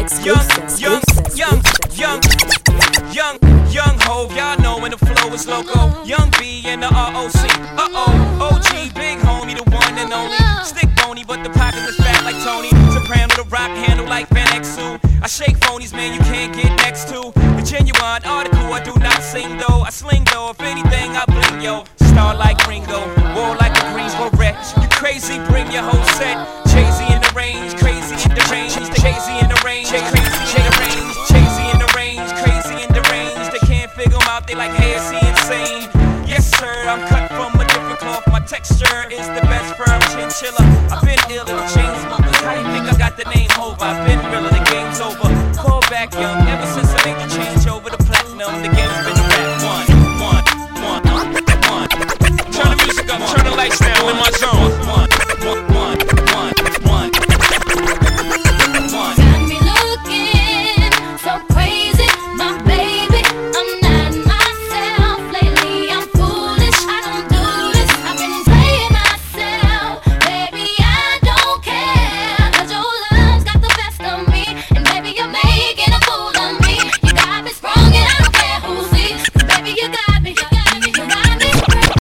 young Hov, y'all know when the flow is loco. Young B and the ROC, OG, big homie, the one and only. Stick bony, but the pockets is fat like Tony. Soprano, the rock handle like Van Exel. I shake phonies, man, you can't get next to. The genuine article, I do not sing though. I sling though, if anything, I bling yo. Star like Ringo, war like a Greensboro wreck. You crazy, bring your whole set. Jay-Z in the range, crazy in the range. Jay-Z in the range, crazy in the range. Jay-Z in the range, crazy in the range. They can't figure him out, they like, hey, is he insane? Yes sir, I'm cut from a different cloth. My texture is the best firm chinchilla. I've been ill in the chain smokers. How you think I got the name over? I've been realer, the game's over. Call back young, ever since I made the change over the platinum. The game's been a rap one. Turn the music up, turn the lights down, in my zone.